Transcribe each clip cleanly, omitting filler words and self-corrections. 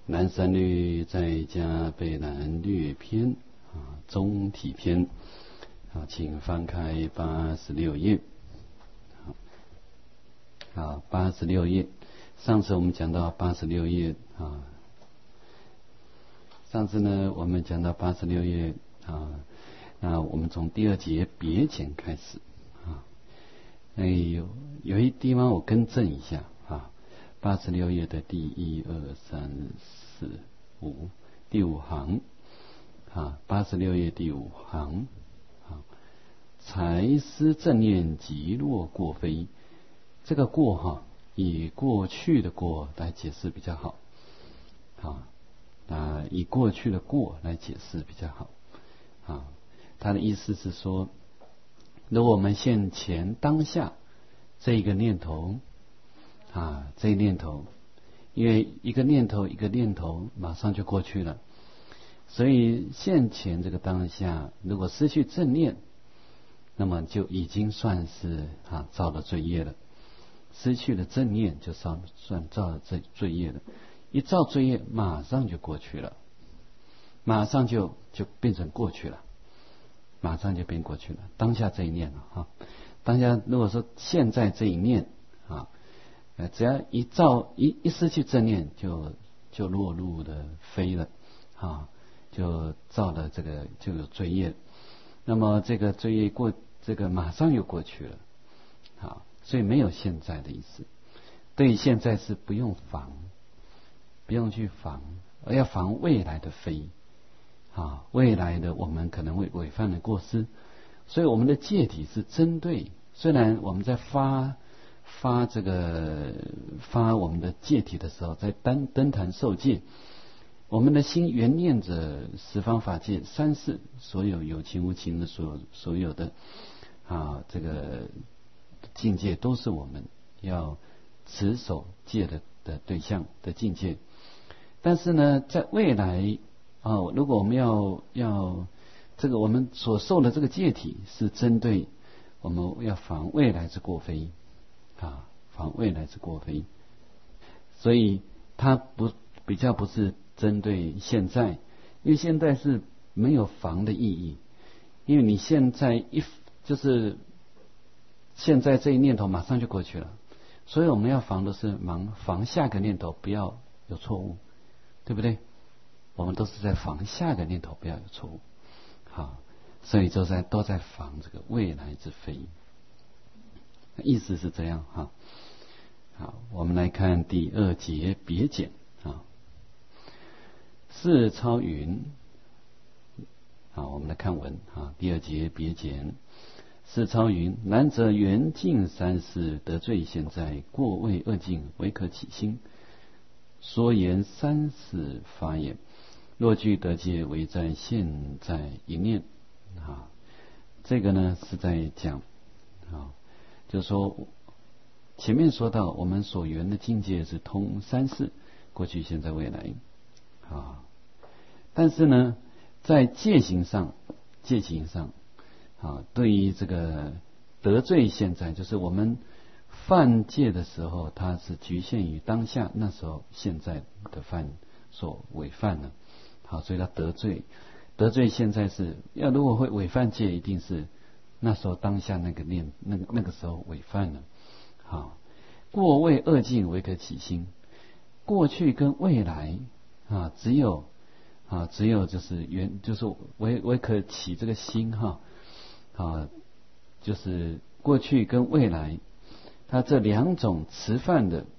南山律在家备南略篇中体篇请翻开86页。86页，上次我们讲到86页上次呢我们讲到86页那我们从第二节别简开始有一地方我更正一下86页的第1、2、3、4、5第5行86页第5行才思正念即若过非，这个过以过去的过来解释比较好以过去的过来解释比较好他的意思是说，如果我们现前当下这一个念头这一念头，因为一个念头马上就过去了，所以现前这个当下如果失去正念，那么就已经算是造了罪业了。失去了正念就算造了罪业了，一造罪业马上就过去了，马上就变成过去了，马上就变过去了。当下这一念当下如果说现在这一念只要一失去正念就落入了非了就造了这个就有罪业，那么这个罪业这个马上又过去了所以没有现在的意思。对现在是不用防，不用去防，而要防未来的非未来的我们可能会违犯的过失。所以我们的戒体是针对，虽然我们在发我们的戒体的时候，在登坛受戒，我们的心原念着十方法界三世所有有情无情的所有的这个境界都是我们要持守戒的对象的境界。但是呢，在未来如果我们要这个我们所受的这个戒体是针对我们要防未来之过非防未来之过非，所以它比较不是针对现在，因为现在是没有防的意义，因为你现在就是现在这一念头马上就过去了，所以我们要防的是防下个念头不要有错误，对不对？我们都是在防下个念头不要有错误所以都在防这个未来之非，意思是这样好，我们来看第2节别简是超云我们来看文第2节别简是超云，然则缘尽三世得罪现在过位恶境唯可起心，说言三世发言，若具得戒唯在现在一念这个呢是在讲就是说前面说到我们所缘的境界是通三世，过去现在未来但是呢在戒行上对于这个得罪现在，就是我们犯戒的时候它是局限于当下，那时候现在的犯所违犯了所以它得罪现在是如果会违犯戒，一定是那时候当下那个时候违犯了过位恶境唯可起心，过去跟未来只有就是唯可起这个心就是过去跟未来它这两种持犯的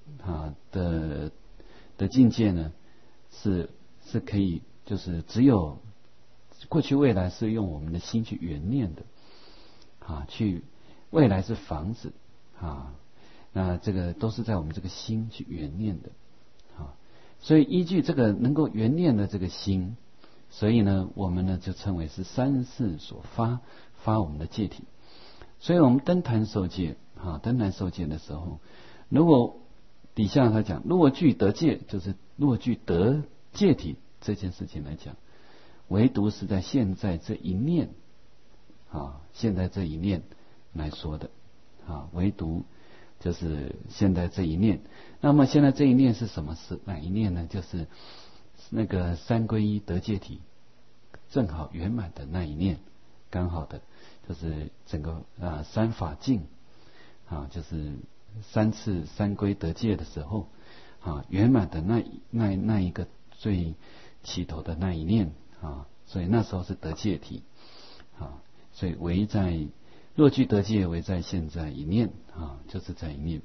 境界呢是可以，就是只有过去未来是用我们的心去缘念的去未来是房子那这个都是在我们这个心去缘念的所以依据这个能够缘念的这个心，所以呢我们呢就称为是三世所发我们的戒体。所以我们登坛受戒登坛受戒的时候，如果底下他讲若具得戒，就是若具得戒体这件事情来讲，唯独是在现在这一念现在这一念来说的唯独就是现在这一念。那么现在这一念是什么事？哪一念呢？就是那个三皈依得戒体正好圆满的那一念，刚好的就是整个三法境就是三次三皈得戒的时候圆满的那一个最起头的那一念所以那时候是得戒体所以唯在若具得戒，唯在现在一念就是在一念。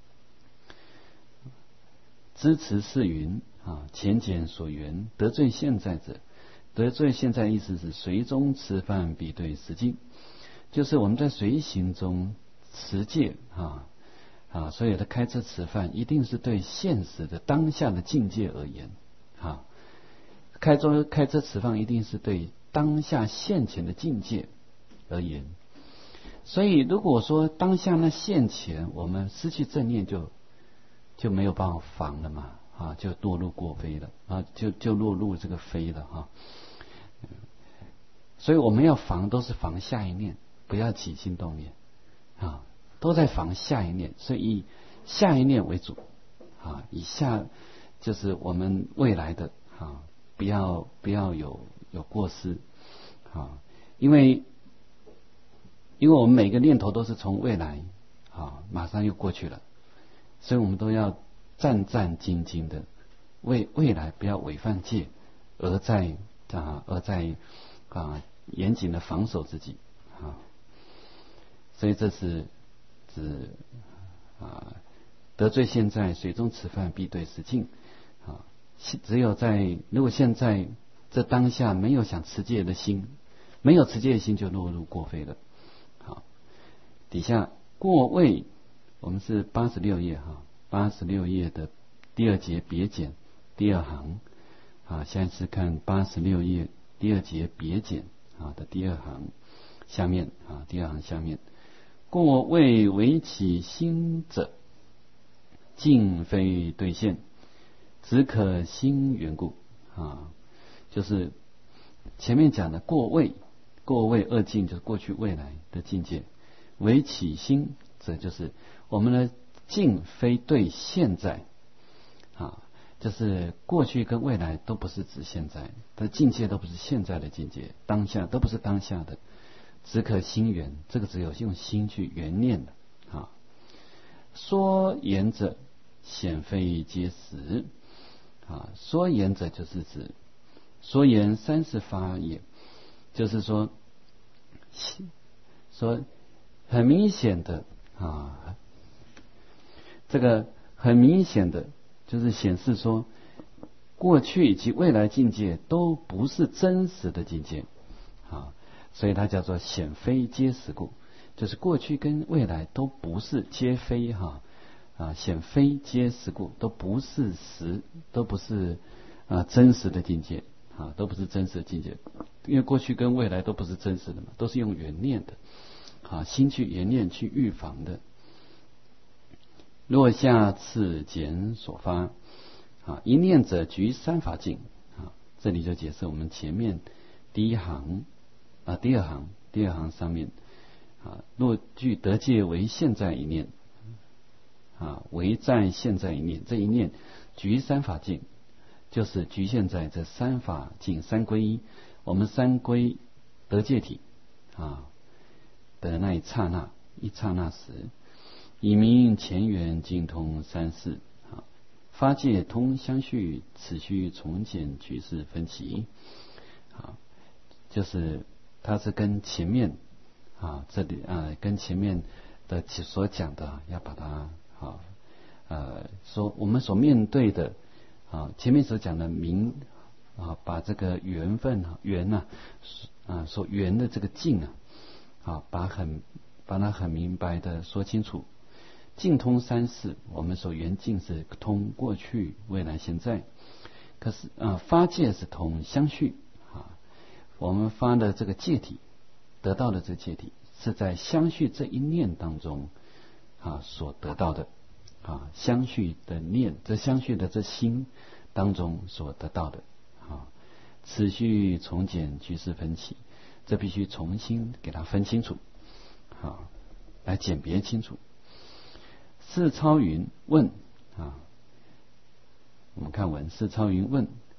支持是云前简所缘得罪现在者，得罪现在意思是随中持犯必对实境，就是我们在随行中持戒所有的开车持犯一定是对现实的当下的境界而言开车持犯一定是对当下现前的境界而言。所以如果说当下那现前我们失去正念，就没有办法防了嘛就堕入过非了就落入这个非了所以我们要防都是防下一念，不要起心动念都在防下一念，所以以下一念为主以下就是我们未来的不要有过失因为我们每个念头都是从未来马上又过去了，所以我们都要战战兢兢的为未来不要违犯戒而在严谨的防守自己所以这是指得罪现在，随中持犯必对实境只有如果现在这当下没有想持戒的心，没有持戒的心就落入过非了。底下过位，我们是86页86页的第二节别简第二行现在是看86页第二节别简的第二行下面第二行下面，过位为起心者，境非兑现，只可心缘故就是前面讲的过位二境，就是过去未来的境界。为起心者，就是我们的境非对现在就是过去跟未来都不是指现在的境界，都不是现在的境界，当下都不是当下的，只可心缘，这个只有用心去缘念的说言者显非皆实说言者就是指说言三世发也，就是说很明显的这个很明显的就是显示说过去以及未来境界都不是真实的境界所以它叫做显非皆实故，就是过去跟未来都不是皆非显非皆实故，都不是实，都不是真实的境界都不是真实的境界，因为过去跟未来都不是真实的嘛，都是用缘念的心去缘念去预防的。若下次简所发一念者局三法境这里就解释我们前面第一行第二行上面若具得戒为现在一念为在现在一念，这一念局三法境，就是局限在这三法境三皈依，我们三皈得戒体的那一刹那时，以明前缘精通三世发戒通相续，此须重简局势分歧就是它是跟前面这里跟前面的所讲的要把它说我们所面对的前面所讲的明把这个缘分缘所缘的这个境把它很明白的说清楚。境通三世，我们所缘境是通过去未来现在，可是发戒是通相续我们发的这个戒体得到的这个戒体是在相续这一念当中所得到的相续的念，这相续的这心当中所得到的此须重简局势分歧，这必须重新给它分清楚来简别清楚。释超云问我们看文，释超云问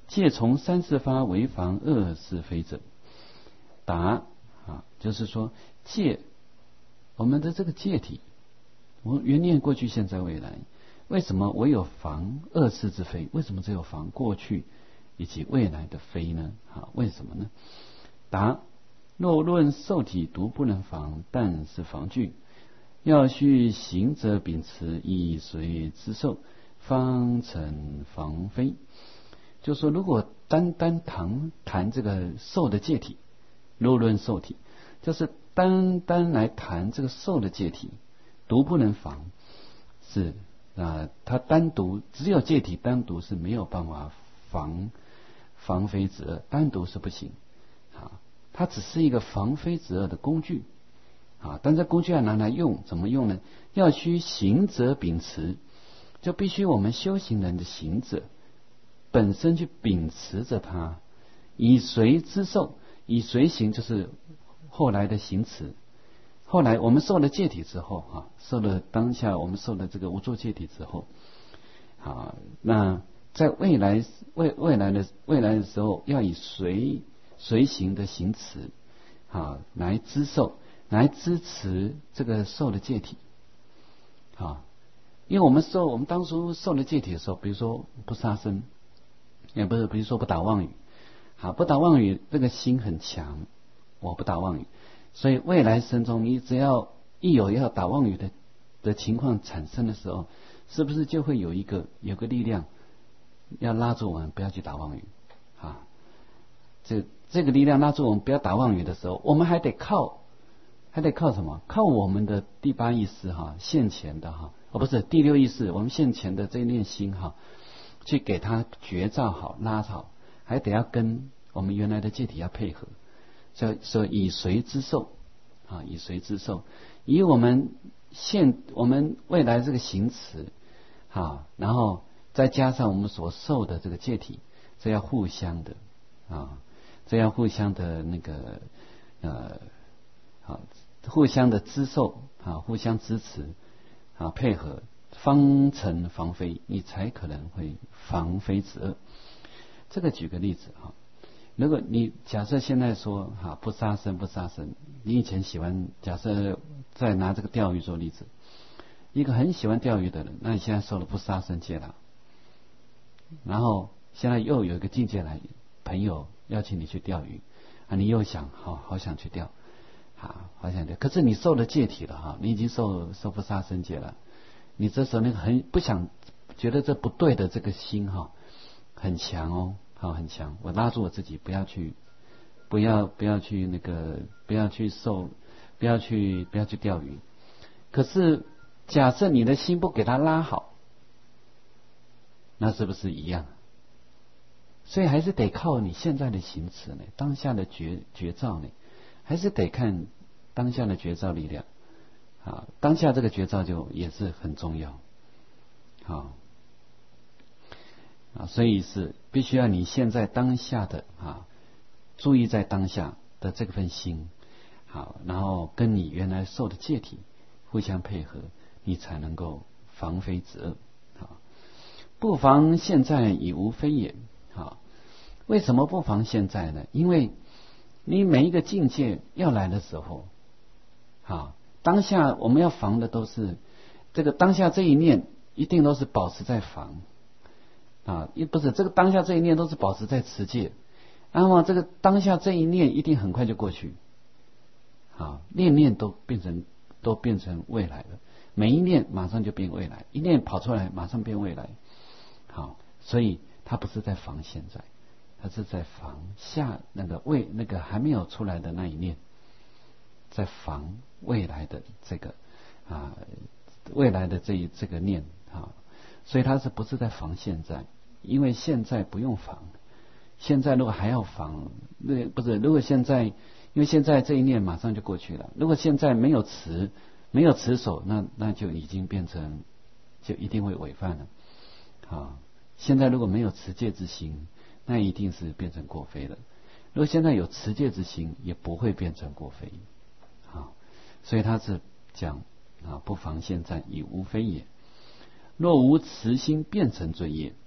戒从三世发为防恶是非者。答就是说戒，我们的这个戒体，我原念过去现在未来，为什么我有防恶事之非？为什么只有防过去以及未来的非呢？为什么呢？答：若论受体独不能防，但是防具，要须行者秉持，以随之受，方成防非。就说如果单谈这个受的戒体，若论受体，就是单来谈这个受的戒体，独不能防，是它单独只有戒体单独是没有办法防非之恶，单独是不行它只是一个防非之恶的工具但这工具要拿来用，怎么用呢？要须行者秉持，就必须我们修行人的行者本身去秉持着它，以随之受，以随行就是后来的行持。后来我们受了戒体之后受了当下我们受了这个无作戒体之后那在未来的时候，要以随行的行持来支受，来支持这个受的戒体因为我们当初受了戒体的时候，比如说不杀生，也不是，比如说不打妄语不打妄语，这个心很强，我不打妄语，所以未来生中你只要一有要打妄语的情况产生的时候，是不是就会有个力量要拉住我们不要去打妄语这个力量拉住我们不要打妄语的时候，我们还得靠什么？靠我们的第八意识现前的不是第六意识，我们现前的这一念心去给它觉照好拉好，还得要跟我们原来的戒体要配合，所以以随之受以随之受，以我们未来这个行持然后再加上我们所受的这个戒体，这要互相的这要互相的那个互相的支受互相支持配合，方成防非，你才可能会防非之恶。这个举个例子如果你假设现在说不杀生，你以前喜欢，假设再拿这个钓鱼做例子，一个很喜欢钓鱼的人，那你现在受了不杀生戒了，然后现在又有一个境界来，朋友邀请你去钓鱼你又想好想去钓好想钓，可是你受了戒体了你已经受不杀生戒了，你这时候那个很不想，觉得这不对的这个心很强很强，我拉住我自己不要去那个不要去钓鱼。可是假设你的心不给它拉好，那是不是一样？所以还是得靠你现在的行持呢，当下的觉照呢，还是得看当下的觉照力量当下这个觉照就也是很重要所以是必须要你现在当下的注意在当下的这份心然后跟你原来受的戒体互相配合，你才能够防非之恶不防现在已无非也为什么不防现在呢？因为你每一个境界要来的时候当下我们要防的都是这个当下这一念，一定都是保持在防不是这个当下这一念都是保持在持戒，那么这个当下这一念一定很快就过去念都变成未来了，每一念马上就变未来，一念跑出来马上变未来所以它不是在防现在，它是在防下那个还没有出来的那一念，在防未来的这个未来的这个念所以它是不是在防现在？因为现在不用防，现在如果还要防，如果现在，因为现在这一念马上就过去了，如果现在没有持守，那就已经变成，就一定会违犯了现在如果没有持戒之心，那一定是变成过非了。如果现在有持戒之心，也不会变成过非所以他是讲不妨现在已无非也。若无慈心，变成罪业。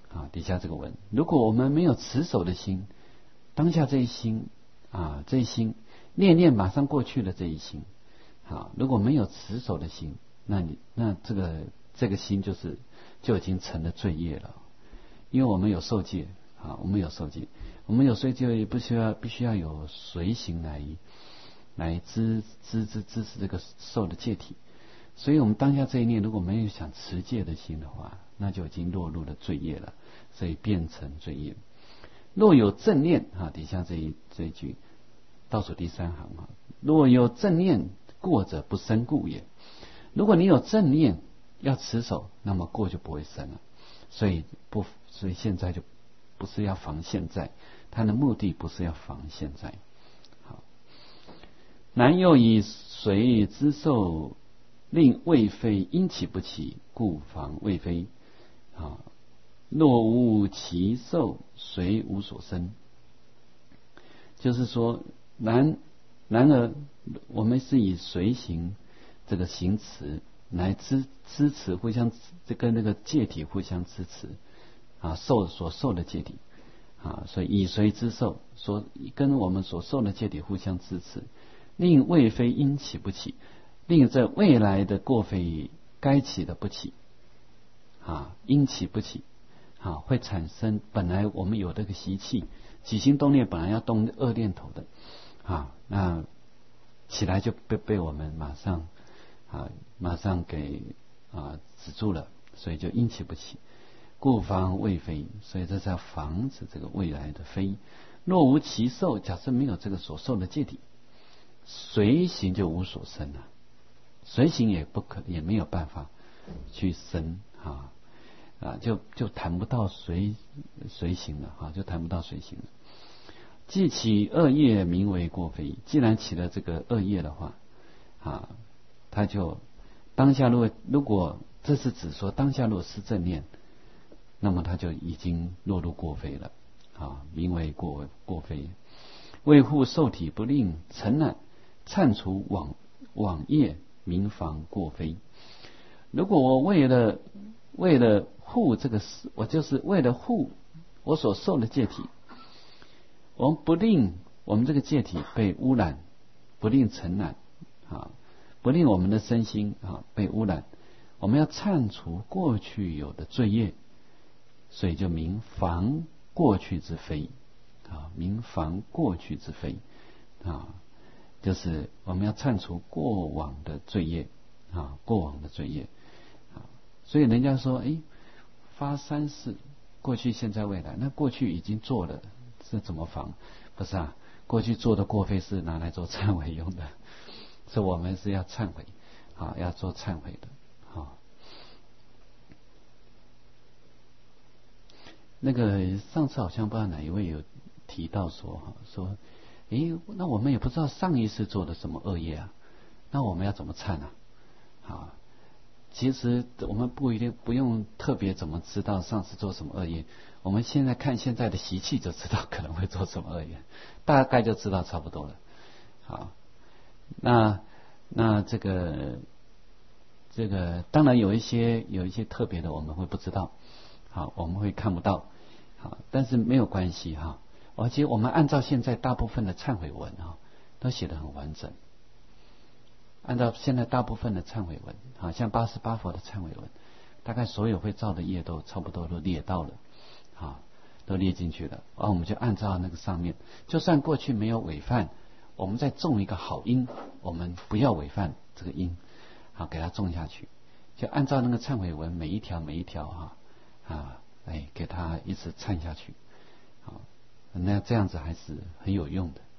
底下这个文，如果我们没有持守的心，当下这一心这一心念念马上过去的这一心，如果没有持守的心，那这个心就已经成了罪业了。因为我们有受戒我们有受戒，我们有受戒也必须要有随行来支持这个受的戒体。所以我们当下这一念如果没有想持戒的心的话，那就已经落入了罪业了，所以变成罪业。若有正念底下这一句倒数第3行若有正念，过者不生故也。如果你有正念要持守，那么过就不会生了。所以现在就不是要防现在，它的目的不是要防现在。好，南又以随之受，令未非因起不起，故防未非。若无其受，随无所生。就是说，然而我们是以随行这个行持来支持，互相跟那个戒体互相支持所受的戒体所以以随之受，说跟我们所受的戒体互相支持，令未非因起不起，令这未来的过非该起的不起因起不起会产生本来我们有这个习气，起心动念本来要动恶念头的那起来就被我们马上给止住了，所以就因起不起，故防未非。所以这是要防止这个未来的非。若无其受，假设没有这个所受的戒体，随行就无所生了，随行也没有办法去生就谈不到随行了就谈不到随行了。既起恶业，名为过非。既然起了这个恶业的话他就当下如果这是指说当下若是正念，那么他就已经落入过非了名为过非。为护受体不令尘染，忏除往业，名防过非。如果我为了护这个事，我就是为了护我所受的戒体，我们不令我们这个戒体被污染，不令尘染不令我们的身心被污染，我们要忏除过去有的罪业，所以就名防过去之非名防过去之非就是我们要忏除过往的罪业过往的罪业所以人家说发3世，过去现在未来，那过去已经做了是怎么防？不是过去做的过非是拿来做忏悔用的，所以我们是要忏悔要做忏悔的那个上次好像不知道哪一位有提到说那我们也不知道上一世做的什么恶业那我们要怎么忏其实我们不用特别怎么知道上次做什么恶业，我们现在看现在的习气就知道可能会做什么恶业，大概就知道差不多了那这个当然有一些特别的我们会不知道我们会看不到但是没有关系而且我们按照现在大部分的忏悔文都写得很完整，按照现在大部分的忏悔文像88佛的忏悔文，大概所有会造的业都差不多都列到了都列进去了我们就按照那个上面，就算过去没有违犯，我们再种一个好因，我们不要违犯这个因给它种下去，就按照那个忏悔文每一条给它一直忏下去那这样子还是很有用的。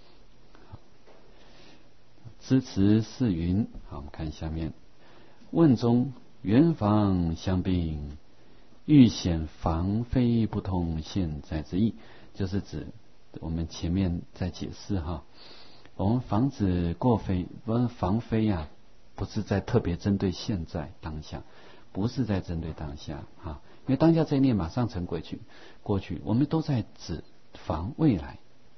支持是云我们看下面问中圆防相并，欲显防非不同现在之意，就是指我们前面在解释我们防止过非，防非不是在特别针对现在当下，不是在针对当下因为当下这一念马上成过去，我们都在指防未来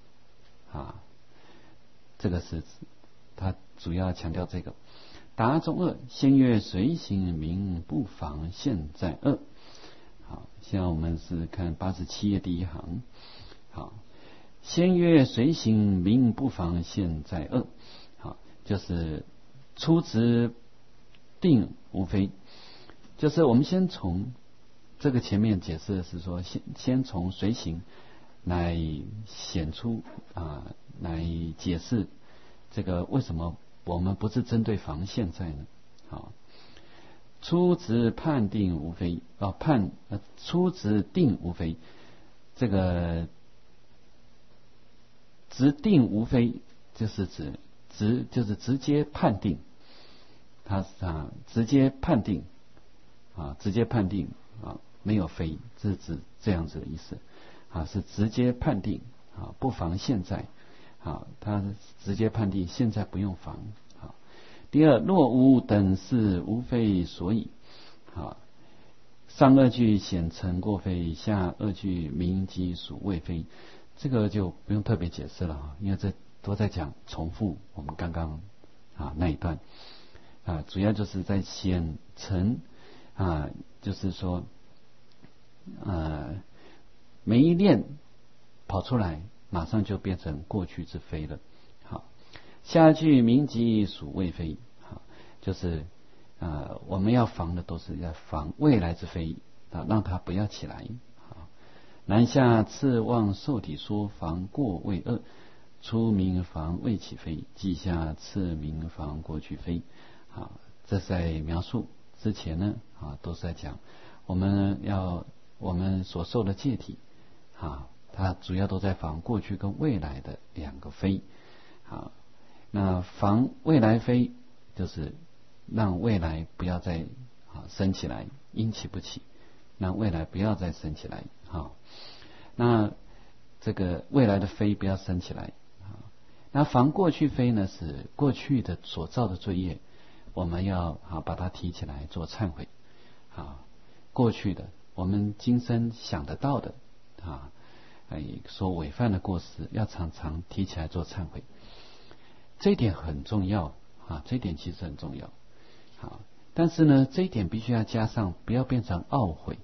这个是他主要强调这个。答中恶，先曰随行名不防现在恶好，现在我们是看87页第一行。好，先曰随行名不妨现在恶。好，就是初执定无非，就是我们先从这个前面解释的是说，先从随行来显出来解释这个为什么我们不是针对防现在呢？好，初执判定无非初执定无非，这个执定无非就是指就是直接判定，它是直接判定直接判定没有非，这是指这样子的意思是直接判定不妨现在它直接判定现在不用防。第二，若无等事无非所以。上二句显成过非，下二句明即属未非，这个就不用特别解释了因为这都在讲重复我们刚刚那一段主要就是在显成就是说每一念跑出来马上就变成过去之非了。好，下一句明即属未非，就是我们要防的都是要防未来之非让它不要起来。南下次望受体说防过未恶，初明防未起非，记下次明防过去非。这在描述之前呢都是在讲我们所受的戒体它主要都在防过去跟未来的两个非。那防未来非就是让未来不要再升起来，因起不起，让未来不要再升起来。那这个未来的非不要升起来。那防过去非呢，是过去的所造的罪业，我们要把它提起来做忏悔。过去的我们今生想得到的所违犯的过失，要常常提起来做忏悔。这一点很重要这一点其实很重要。但是呢，这一点必须要加上，不要变成懊悔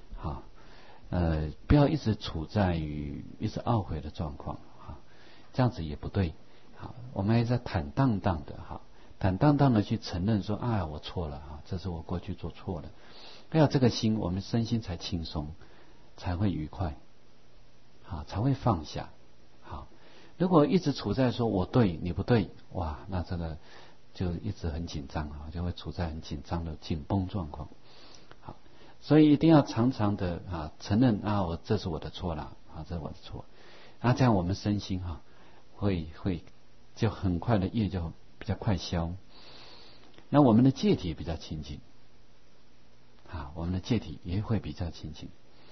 不要一直处在于一直懊悔的状况这样子也不对。我们还是坦荡荡的去承认说我错了这是我过去做错了。要有这个心，我们身心才轻松，才会愉快才会放下。如果一直处在说我对你不对，那这个就一直很紧张就会处在很紧张的紧绷状况。所以一定要常常的承认这是我的错了这是我的错。这样我们身心会就很快的业就比较快消。那我们的戒体比较清净我们的戒体也会比较清净。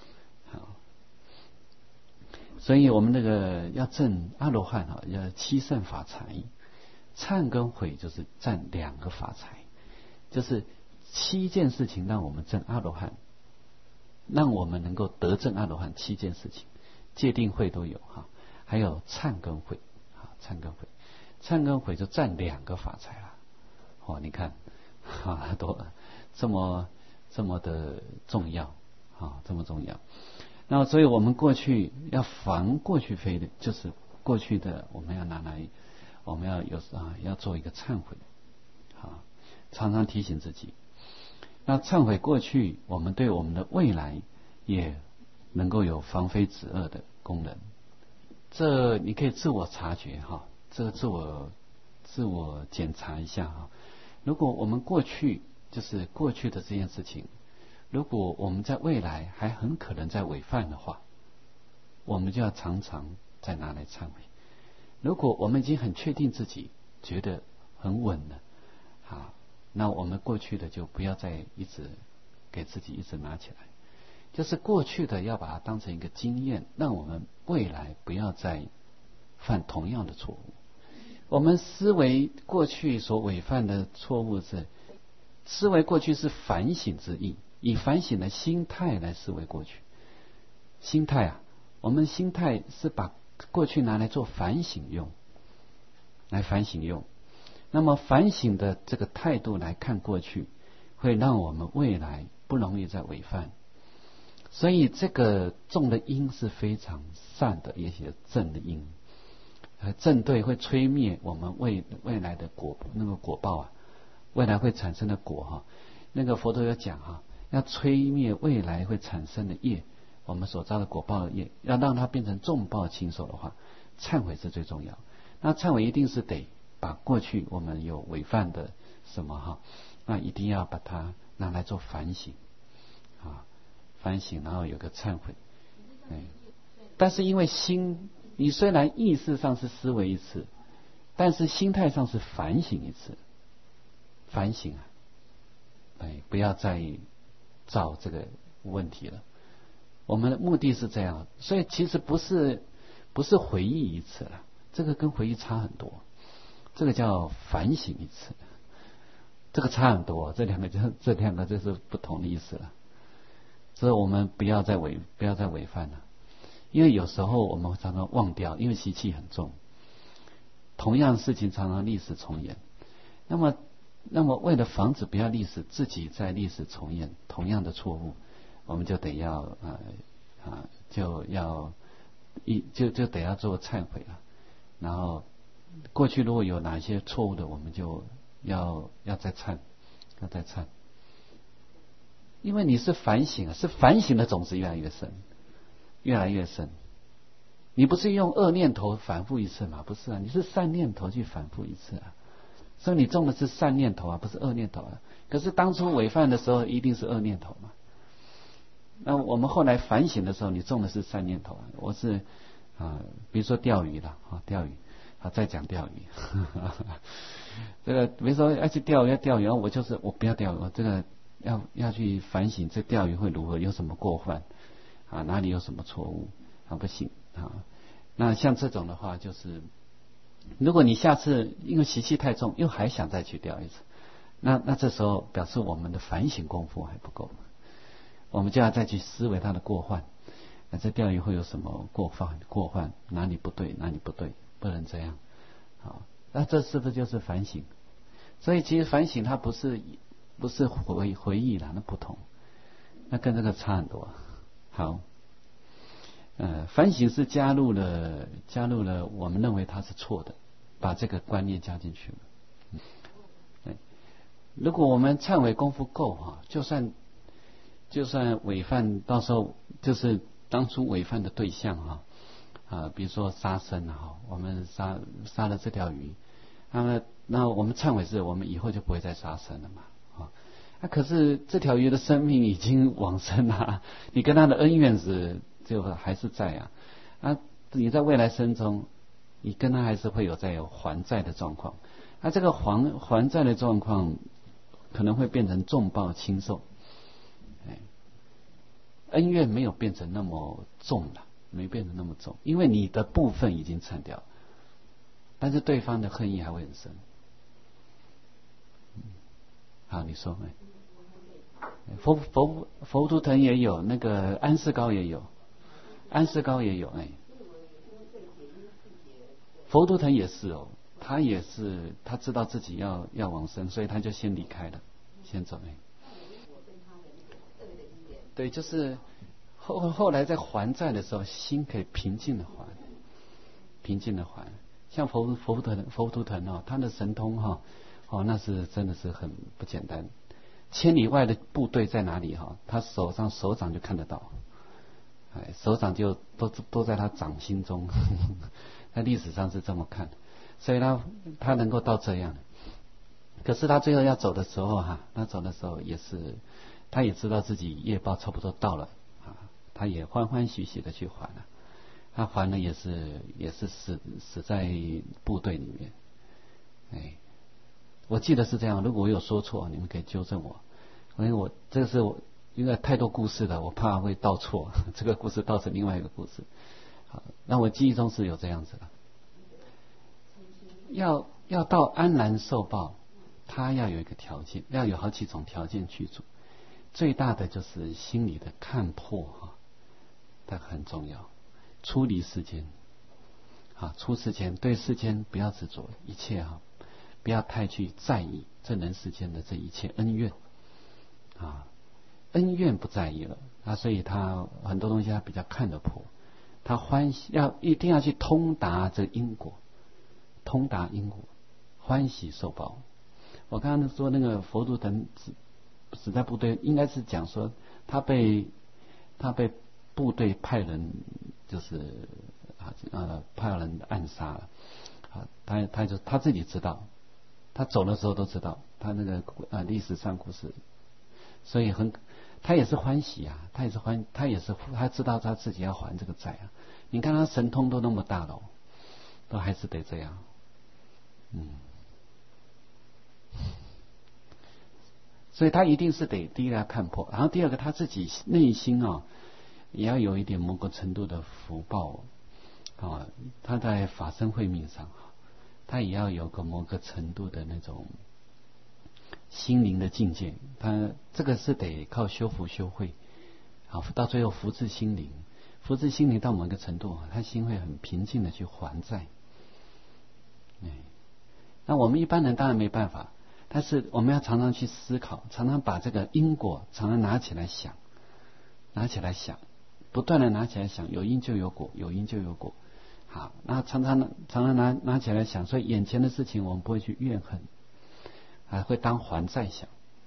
所以我们那个要证阿罗汉要七圣法财，忏跟悔就是占两个法财，就是7件事情让我们证阿罗汉，让我们能够得证阿罗汉7件事情，戒定慧都有还有忏跟悔忏跟悔就占2个法财了你看都这么的重要这么重要。那所以我们过去要防过去非的，就是过去的我们要拿来，我们要要做一个忏悔常常提醒自己。那忏悔过去，我们对我们的未来也能够有防非止恶的功能。这你可以自我察觉这个自我检查一下如果我们过去就是过去的这件事情，如果我们在未来还很可能在违犯的话，我们就要常常再拿来忏悔。如果我们已经很确定自己觉得很稳了那我们过去的就不要再一直给自己一直拿起来，就是过去的要把它当成一个经验，让我们未来不要再犯同样的错误。我们思维过去所违犯的错误是思维过去是反省之意，以反省的心态来思维过去。心态我们心态是把过去拿来做反省用，那么反省的这个态度来看过去，会让我们未来不容易再违犯。 所以这个种的因是非常善的，也写正的因，正对会吹灭我们未来的果，那个果报啊，未来会产生的果哈。那个佛陀有讲哈，要吹灭未来会产生的业，我们所造的果报的业，要让它变成重报轻受的话，忏悔是最重要。那忏悔一定是得把过去我们有违犯的什么哈，那一定要把它拿来做反省啊，反省，然后有个忏悔。但是因为心，你虽然意识上是思维一次，但是心态上是反省一次，反省啊，不要再造这个问题了。我们的目的是这样，所以其实不是回忆一次了，这个跟回忆差很多，这个叫反省一次，这个差很多，这两个就是不同的意思了。所以我们不要再违犯了，因为有时候我们常常忘掉，因为习气很重，同样的事情常常历史重演。那么为了防止不要自己在历史重演同样的错误，我们就得要就得要做忏悔了。然后过去如果有哪些错误的，我们就要再忏。因为你是反省啊，是反省的种子越来越深，越来越深。你不是用恶念头反复一次吗？不是啊，你是善念头去反复一次啊。所以你种的是善念头啊，不是恶念头啊。可是当初违犯的时候，一定是恶念头嘛。那我们后来反省的时候，你种的是善念头啊。我是比如说钓鱼了钓鱼再讲钓鱼这个比如说要去钓鱼，然后我不要钓鱼，我这个要去反省这钓鱼会如何，有什么过犯哪里有什么错误不行那像这种的话，就是如果你下次因为习气太重，又还想再去钓一次，那这时候表示我们的反省功夫还不够，我们就要再去思维它的过患。这钓鱼会有什么过患，哪里不对，不能这样。那这是不是就是反省？所以其实反省它不是回忆了，那不同，那跟这个差很多。好，反省是加入了我们认为它是错的，把这个观念加进去了。如果我们忏悔功夫够就算违犯，到时候就是当初违犯的对象比如说杀生我们杀了这条鱼，那我们忏悔是我们以后就不会再杀生了嘛可是这条鱼的生命已经往生了，你跟他的恩怨就还是在你在未来生中，你跟他还是会有还债的状况，这个还债的状况可能会变成重报轻受，恩怨没有变成那么重了，没变成那么重，因为你的部分已经忏掉，但是对方的恨意还会很深。好，你说佛图腾也有，那个安世高也有，佛图腾也是他知道自己要往生，所以他就先离开了，先走对，就是后来在还债的时候，心可以平静的还，像佛图腾他的神通那是真的是很不简单。千里外的部队在哪里他手掌就看得到，手掌就都在他掌心中在历史上是这么看，所以他能够到这样。可是他最后要走的时候他走的时候他也知道自己业报差不多到了他也欢欢喜喜的去还了，他还了也是死在部队里面。我记得是这样，如果我有说错，你们可以纠正我，因为这个是因为太多故事了，我怕会倒错，这个故事倒成另外一个故事。好，那我记忆中是有这样子的。要到安然受报，他要有一个条件，要有好几种条件去做。最大的就是心里的看破它很重要。出离世间出世间，对世间不要执着，一切不要太去在意这人世间的这一切恩怨恩怨不在意了啊，所以他很多东西他比较看得破，他欢喜一定要去通达这因果，通达因果，欢喜受报。我刚刚说那个佛图腾死在部队，应该是讲说他被部队派人就是派人暗杀了啊，他自己知道，他走的时候都知道，他那个历史上故事，所以他也是欢喜啊，他知道他自己要还这个债啊。你看他神通都那么大了，都还是得这样，所以他一定是得第一个要看破，然后第二个他自己内心也要有一点某个程度的福报他在法身慧命上他也要有个某个程度的那种心灵的境界，他这个是得靠修福修慧到最后福至心灵，福至心灵到某个程度，他心会很平静的去还债。那我们一般人当然没办法，但是我们要常常去思考，常常把这个因果常常拿起来想，不断的拿起来想，有因就有果，有因就有果。好，那常常拿起来想，所以眼前的事情我们不会去怨恨，还会当还债想。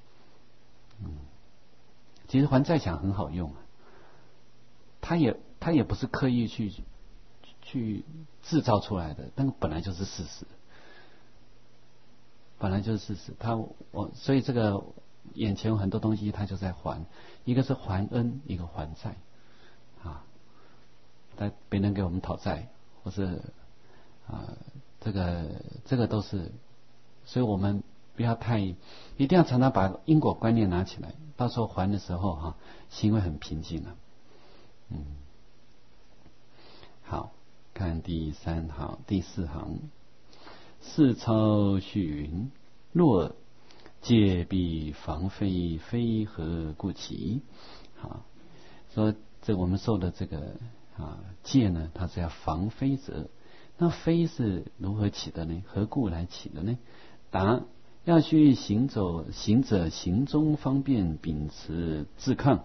其实还债想很好用啊，他也不是刻意去制造出来的，那个本来就是事实。所以这个眼前有很多东西，他就在还，一个是还恩，一个还债别人给我们讨债，或是这个都是，所以我们不要一定要常常把因果观念拿起来，到时候还的时候心会很平静了。好，看第四行。世超虚云，若戒必防非，非何故起？说这我们受的这个戒呢，它是要防非者，那非是如何起的呢？何故来起的呢？答：要须行者行中方便，秉持自抗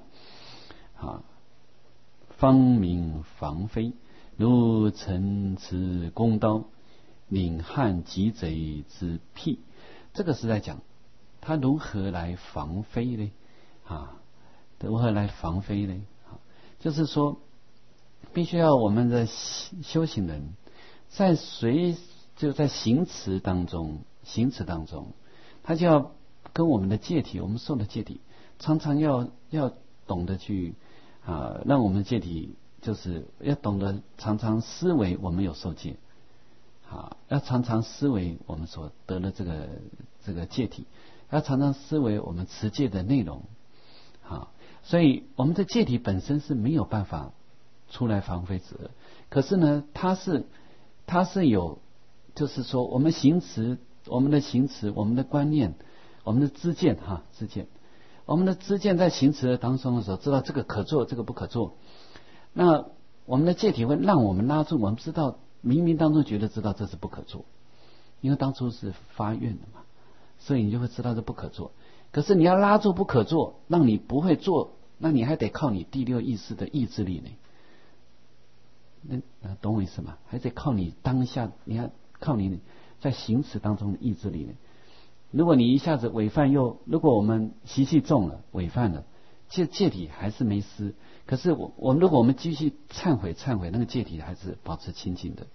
方明防非，如陈持弓刀，领汉击贼之辟。这个是在讲他如何来防非呢？如何来防非呢？就是说，必须要我们的修行人在行持当中，他就要跟我们的戒体，我们受的戒体，常常要懂得去让我们的戒体就是要懂得常常思维我们有受戒。要常常思维我们所得的这个戒体，要常常思维我们持戒的内容。所以我们的戒体本身是没有办法出来防非者，可是呢，它是有，就是说我们的行持，我们的观念，我们的知见我们的知见在行持的当中的时候，知道这个可做，这个不可做。那我们的戒体会让我们拉住，我们知道。冥冥当中知道这是不可做，因为当初是发愿的嘛，所以你就会知道这不可做。可是你要拉住不可做，让你不会做，那你还得靠你第六意识的意志力呢。懂我意思吗？还得靠你当下，你要靠你在行持当中的意志力呢。如果你一下子违犯如果我们习气重了，违犯了，戒体还是没失。可是如果我们继续忏悔，那个戒体还是保持清净的。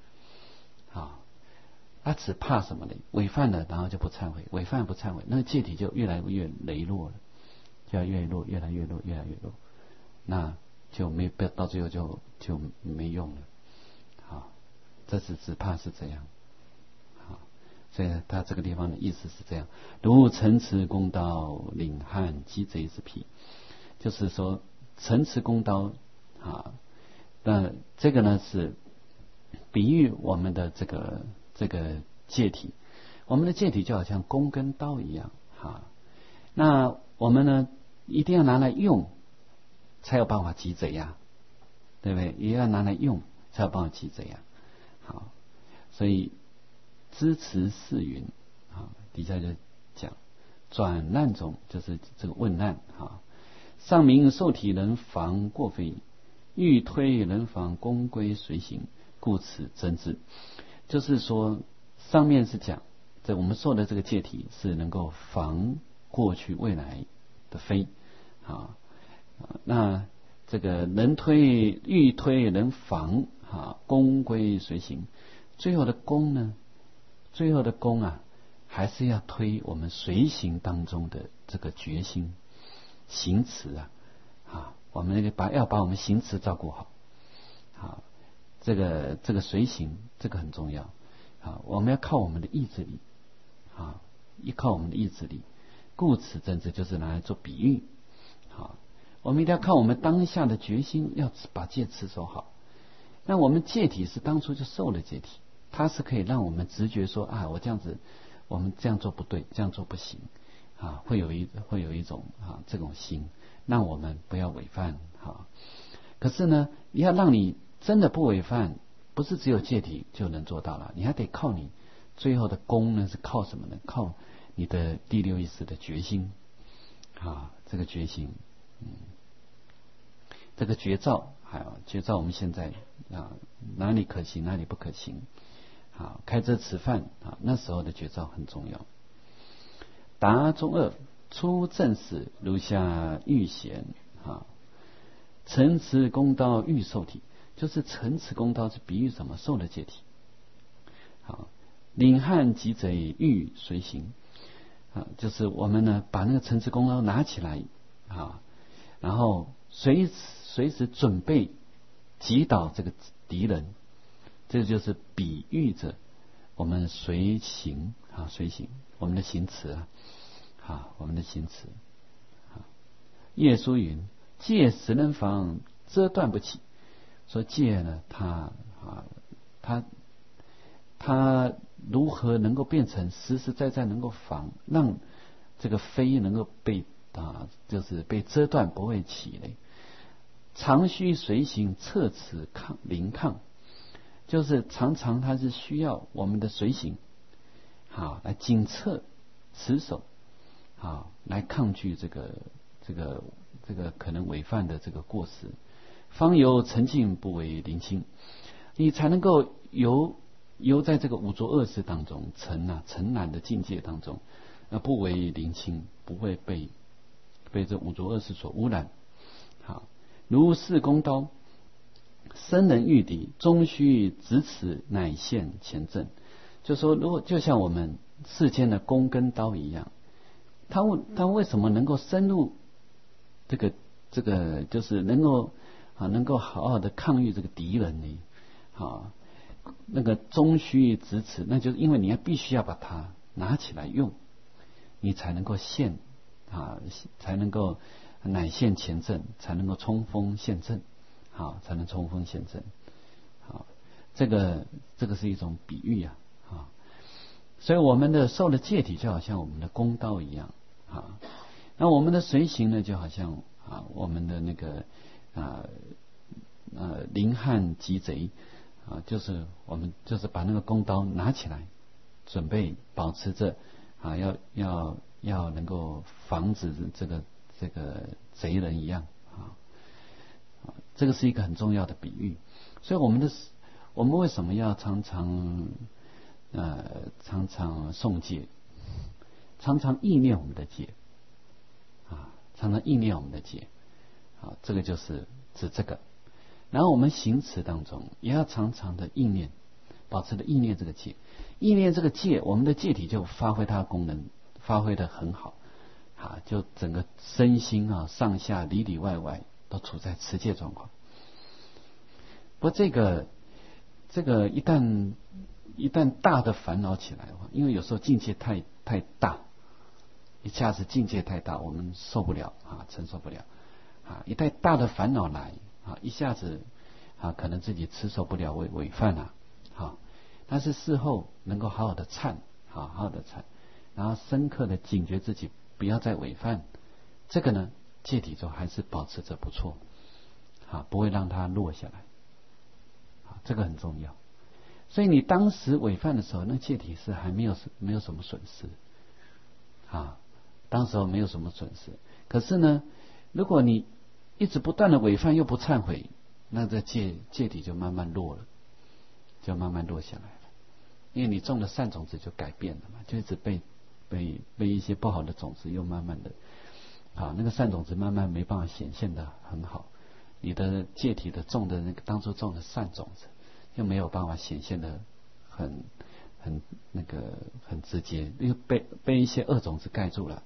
他只怕什么呢？违犯了，然后就不忏悔，违犯不忏悔，那个戒体就越来越羸弱了，就要越来越弱，那就到最后就没用了。这是只怕是这样。所以他这个地方的意思是这样：如陈持弓刀，领汉击贼之辟。就是说陈持弓刀那这个呢是比喻我们的这个戒体，我们的戒体就好像弓跟刀一样那我们呢一定要拿来用，才有办法击贼呀，对不对？也要拿来用，才有办法击贼呀。所以支持四云底下就讲转难中，就是这个问难上明受体能防过非，欲推能防功归随行，故此真知。就是说，上面是讲，这我们受的这个戒体是能够防过去未来的非啊，那这个欲推能防功归随行，最后的功呢？最后的功啊，还是要推我们随行当中的这个决心、行持我们要把我们行持照顾好这个随行，这个很重要我们要靠我们的意志力依靠我们的意志力，故此真知就是拿来做比喻我们一定要靠我们当下的决心，要把戒持守好。那我们戒体是当初就受了戒体，它是可以让我们直觉说我这样子，我们这样做不对，这样做不行会有一种这种心，让我们不要违犯可是呢，要让你真的不违犯，不是只有戒体就能做到了，你还得靠你最后的功呢，是靠什么呢？靠你的第六意识的决心这个决心这个觉照，还有觉照我们现在哪里可行，哪里不可行开车吃饭那时候的觉照很重要。答中二，出正史如下欲显陈持公刀欲受体，就是陈持公刀是比喻什么？受的戒体领汉急贼欲随行就是我们呢把那个陈持公刀拿起来然后随时准备击倒这个敌人，这就是比喻着我们随行随行我们的行持我们的行持耶稣云：戒使能防，遮断不起。说戒呢，它如何能够变成实实在在能够防，让这个非能够被就是被遮断不会起来。常须随行，侧持临抗，就是常常它是需要我们的随行来紧侧持守来抗拒这个可能违犯的这个过失，方有沉静不为灵清，你才能够游在这个五浊恶世当中，沉染的境界当中不为灵清，不会被这五浊恶世所污染如是公刀，生人欲敌，终须执此乃现前正。就说如果就像我们世间的弓跟刀一样，它为什么能够深入这个就是能够好好的抗御这个敌人呢那个终须执此，那就是因为你必须要把它拿起来用，你才能够现才能够乃现前正，才能够冲锋陷阵才能冲锋陷阵这个是一种比喻所以我们的受的戒体就好像我们的弓刀一样那我们的随行呢，就好像我们的那个临汉急贼就是我们就是把那个弓刀拿起来，准备保持着要能够防止这个贼人一样这个是一个很重要的比喻。所以我们为什么要常常诵戒，常常意念我们的戒常常意念我们的戒这个就是指这个。然后我们行持当中也要常常的意念，保持的意念这个戒，意念这个戒，我们的戒体就发挥它的功能，发挥的很好就整个身心上下里里外外都处在持戒状况。不过这个一旦大的烦恼起来的话，因为有时候境界太大，一下子境界太大，我们受不了承受不了一旦大的烦恼来一下子可能自己持守不了违犯但是事后能够好好的忏，好好的忏，然后深刻的警觉自己不要再违犯，这个呢戒体就还是保持着不错不会让它落下来这个很重要。所以你当时违犯的时候，那戒体是还没有什么损失当时候没有什么损失。可是呢， 如果你一直不断的违犯又不忏悔，那这戒体就慢慢落了，就慢慢落下来了。因为你种的善种子就改变了嘛，就一直被一些不好的种子又慢慢的，那个善种子慢慢没办法显现的很好，你的戒体的种的那个当初种的善种子，又没有办法显现的很直接，因为被一些恶种子盖住了。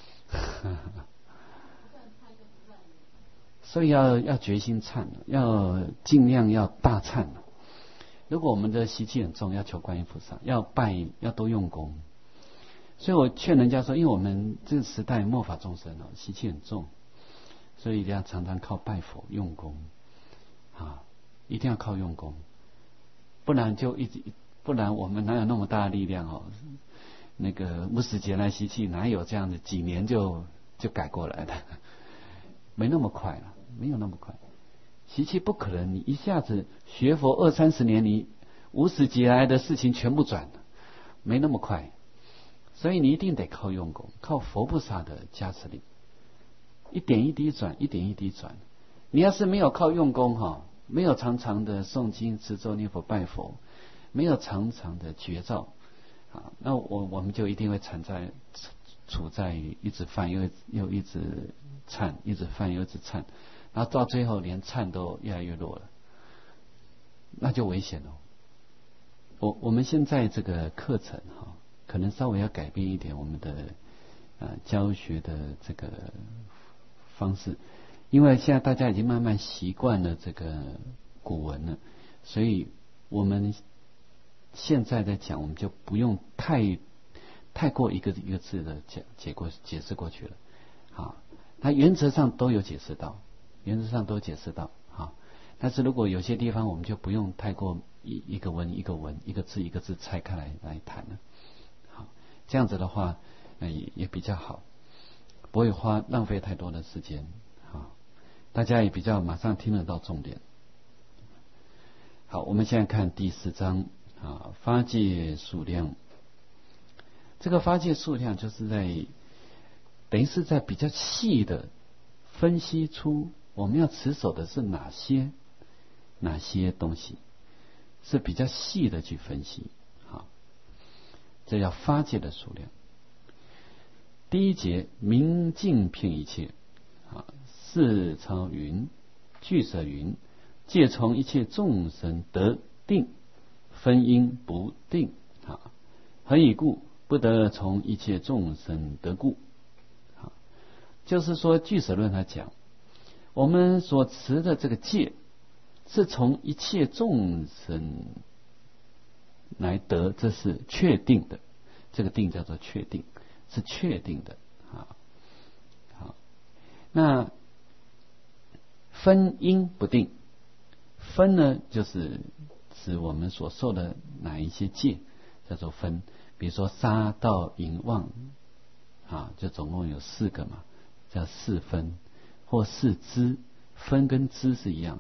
所以要决心忏，要尽量要大忏。如果我们的习气很重，要求观音菩萨，要拜，要多用功。所以我劝人家说，因为我们这个时代末法众生习气很重，所以一定要常常靠拜佛用功一定要靠用功，不然我们哪有那么大的力量那个无始劫来习气哪有这样子几年就改过来的？没那么快了，没有那么快。习气不可能，你一下子学佛20-30年，你无始劫来的事情全部转了，没那么快。所以你一定得靠用功，靠佛菩萨的加持力，一点一滴转，一点一滴转。你要是没有靠用功没有常常的诵经持咒念佛拜佛，没有常常的觉照那我们就一定会处在于一直犯又一直忏，一直犯又一直忏，然后到最后连忏都越来越弱了，那就危险了。我们现在这个课程可能稍微要改变一点我们的教学的这个方式，因为现在大家已经慢慢习惯了这个古文了，所以我们现在在讲，我们就不用太过一个一个字的解释过去了它原则上都有解释到，但是如果有些地方我们就不用太过一个文一个文，一个字一个字拆开来谈了。这样子的话也比较好，不会浪费太多的时间大家也比较马上听得到重点。好，我们现在看第4章发戒数量。这个发戒数量就是等于是在比较细的分析出我们要持守的是哪些东西，是比较细的去分析这叫发戒的数量。第一节，明净遍一切四超云俱舍云，戒从一切众生得定，分因不定何以故？不得从一切众生得故。就是说俱舍论他讲，我们所持的这个戒是从一切众生来得，这是确定的，这个定叫做确定，是确定的好，那分因不定，分呢就是指我们所受的哪一些戒叫做分，比如说杀盗淫妄就总共有4个嘛，叫4分或4支，分跟支是一样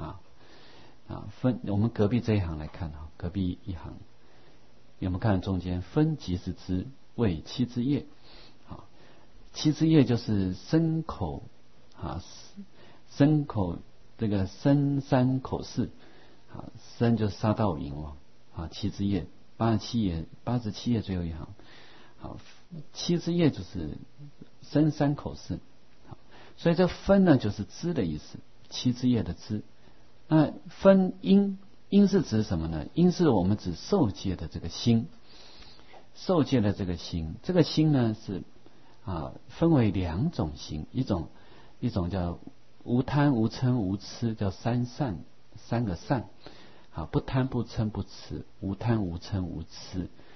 分。我们隔壁这一行来看隔壁一行有没有看中间？分即是支，为7支业7支业就是身口身口这个身三口四身就是杀盗淫妄7支业87页最后一行7支业就是身三口四所以这分呢就是支的意思，7支业的支。那分因是指什么呢？因是我们指受戒的这个心，受戒的这个心，这个心呢是分为2种心，一种叫无贪无嗔无痴，叫3善，3个善不贪不嗔不痴，无贪无嗔无痴